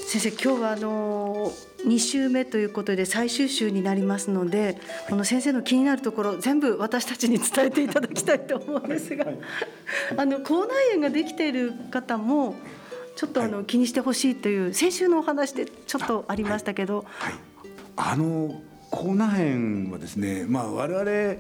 先生、今日は2週目ということで最終週になりますので、この先生の気になるところ全部私たちに伝えていただきたいと思うんですが、口内炎ができている方もちょっと気にしてほしいという先週のお話でちょっとありましたけど、 口内炎はですね、我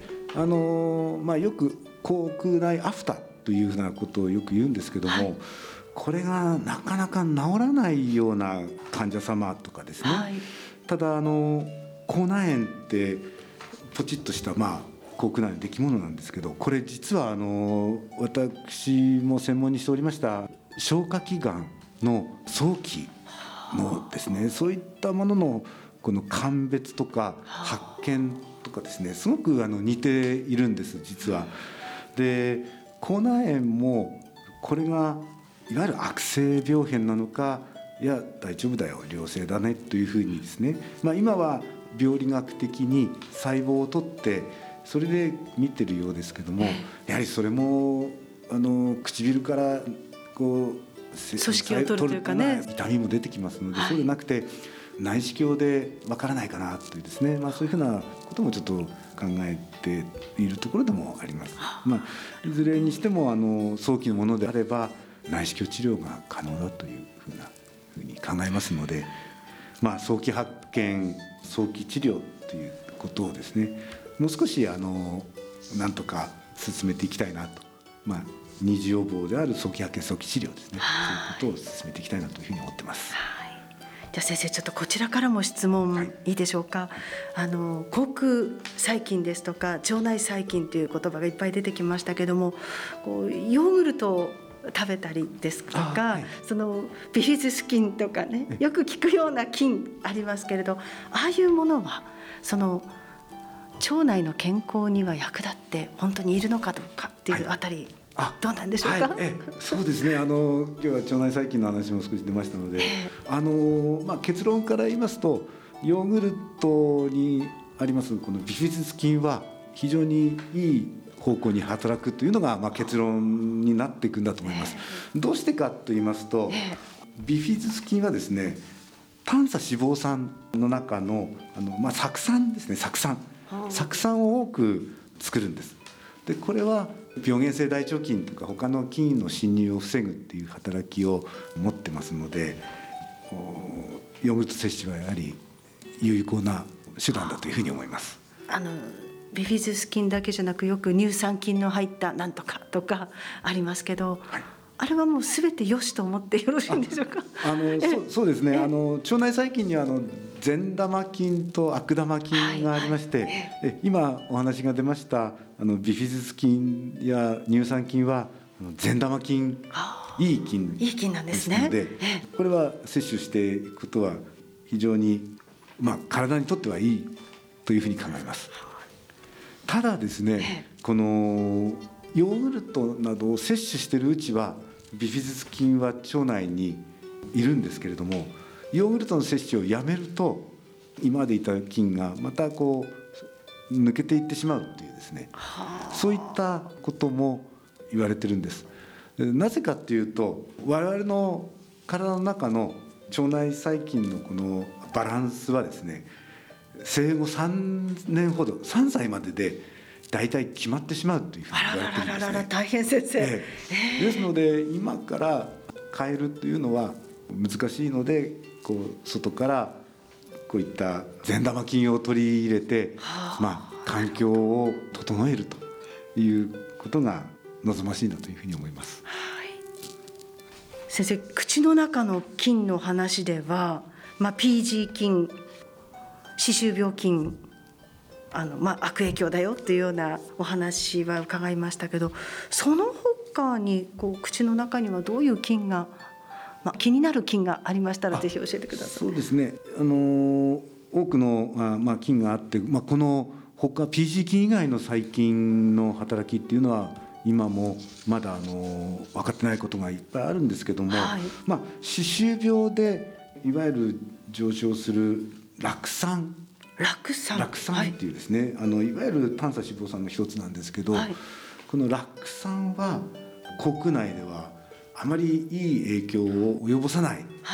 々よく口腔内アフタというふうなことをよく言うんですけども、これがなかなか治らないような患者様とかですね、ただ口内炎ってポチッとした口腔内の出来物なんですけど、これ実は私も専門にしておりました消化器がんの早期のですね、そういったもののこの鑑別とか発見とかですね、すごく似ているんです実は。で、口内炎もこれがいわゆる悪性病変なのか、いや大丈夫だよ良性だねというふうにですね、今は病理学的に細胞を取ってそれで見てるようですけども、やはりそれも唇からこう組織を取るというかね、 痛みも出てきますので、そうでなくて内視鏡でわからないかなというですね、そういうふうなこともちょっと考えているところでもあります。いずれにしても早期のものであれば内視鏡治療が可能だというふうに考えますので、早期発見早期治療ということをですね、もう少しなんとか進めていきたいなと、二次予防である早期発見早期治療ですね、そういうことを進めていきたいなというふうに思ってます。 じゃあ先生、ちょっとこちらからも質問いいでしょうか。口腔細菌ですとか腸内細菌という言葉がいっぱい出てきましたけども、ヨーグルトを食べたりですとか、そのビフィズス菌とかね、よく聞くような菌ありますけれど、ああいうものはその腸内の健康には役立って本当にいるのかどうかっていうあたり、どうなんでしょうか。 そうですね、今日は腸内細菌の話も少し出ましたので、結論から言いますと、ヨーグルトにありますこのビフィズス菌は非常にいい方向に働くというのが結論になっていくんだと思います。どうしてかと言いますと、ビフィズス菌はですね、短鎖脂肪酸の中の酢酸ですね、酢酸を多く作るんです。でこれは病原性大腸菌とか他の菌の侵入を防ぐっていう働きを持ってますので、ヨーグルト摂取はやはり有効な手段だというふうに思います。 ビフィズス菌だけじゃなく、よく乳酸菌の入ったなんとかとかありますけど、あれはもう全て良しと思ってよろしいんでしょうか。 そうですね、腸内細菌には善玉菌と悪玉菌がありまして、今お話が出ましたビフィズス菌や乳酸菌は善玉菌、いい菌なんですね。 これは摂取していくことは非常に、体にとってはいいというふうに考えます。ただですね、このヨーグルトなどを摂取しているうちはビフィズス菌は腸内にいるんですけれども、ヨーグルトの摂取をやめると今までいた菌がまた抜けていってしまうというですね、そういったことも言われてるんです。なぜかというと、我々の体の中の腸内細菌のこのバランスはですね、生後3年ほど3歳までで大体決まってしまうというふうに言われてるんですね。 大変先生、 ですので今から変えるというのは難しいので、外からこういった善玉菌を取り入れて、環境を整えるということが望ましいなというふうに思います。 先生、口の中の菌の話では、PG 菌、歯周病菌、悪影響だよっていうようなお話は伺いましたけど、その他に口の中にはどういう菌が、気になる菌がありましたらぜひ教えてください。 そうですね、多くの、菌があって、この他 PG 菌以外の細菌の働きっていうのは今もまだ分かってないことがいっぱいあるんですけども、歯周病でいわゆる上昇する酪酸っていうですね、いわゆる短鎖脂肪酸の一つなんですけど、この酪酸は口腔内ではあまりいい影響を及ぼさない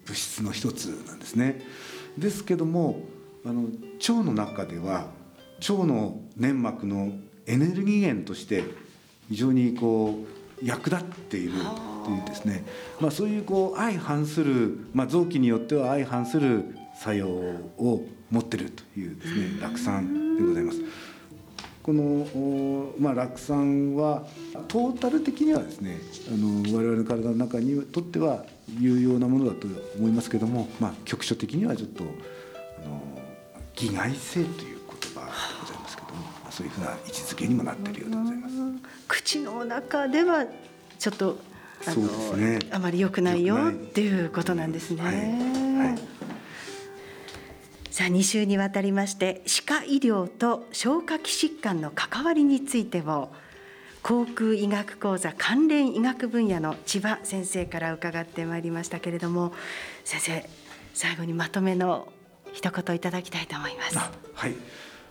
物質の一つなんですね。ですけども腸の中では腸の粘膜のエネルギー源として非常に役立っているというですね、そういう相反する、臓器によっては相反する作用を持っているというですね酪酸でございます。この、酪酸はトータル的にはですね我々の体の中にとっては有用なものだと思いますけども、局所的にはちょっと偽外性という言葉でございますけども、そういうふうな位置づけにもなっているようでございます。 口の中ではちょっとそうですね、 あまり良くないよっていうことなんですね。 はい。 さあ2週にわたりまして歯科医療と消化器疾患の関わりについてを口腔医学講座関連医学分野の千葉先生から伺ってまいりましたけれども、先生最後にまとめの一言いただきたいと思います。 はい、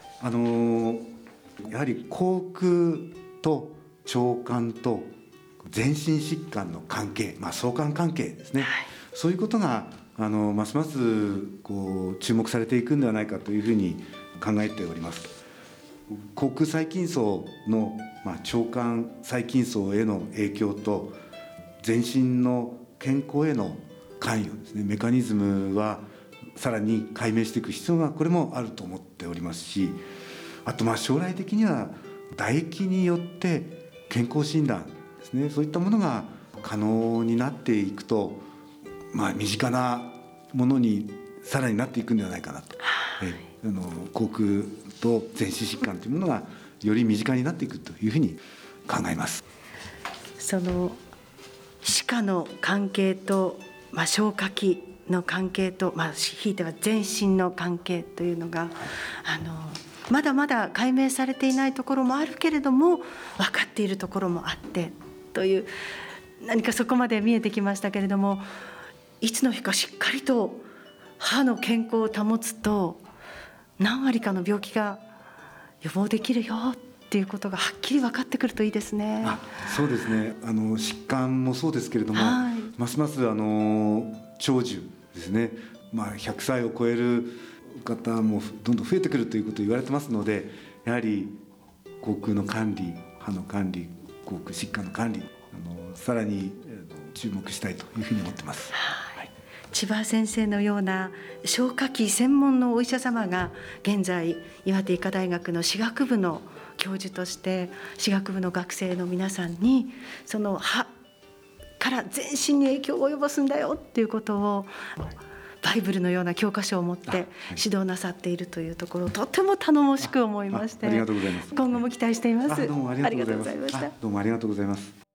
やはり口腔と腸管と全身疾患の関係、相関関係ですね、そういうことがますます注目されていくんではないかというふうに考えております。口腔細菌層の、腸管細菌層への影響と全身の健康への関与ですね、メカニズムはさらに解明していく必要がこれもあると思っておりますし、あと将来的には唾液によって健康診断ですね、そういったものが可能になっていくと、身近なものにさらになっていくんではないかなと、口腔と全身疾患というものがより身近になっていくというふうに考えます。 その歯科の関係と、消化器の関係と、ひいては全身の関係というのが、まだまだ解明されていないところもあるけれども分かっているところもあってという、何かそこまで見えてきましたけれども、いつの日かしっかりと歯の健康を保つと何割かの病気が予防できるよっていうことがはっきり分かってくるといいですね。 そうですね、疾患もそうですけれども、ますます長寿ですね、100歳を超える方もどんどん増えてくるということを言われてますので、やはり口腔の管理、歯の管理、口腔疾患の管理、さらに注目したいというふうに思ってます。 千葉先生のような消化器専門のお医者様が現在岩手医科大学の歯学部の教授として歯学部の学生の皆さんにその歯から全身に影響を及ぼすんだよっていうことをバイブルのような教科書を持って指導なさっているというところをとても頼もしく思いまして、 ありがとうございます。 今後も期待しています。 どうもありがとうございました。 どうもありがとうございました。 どうもありがとうございます。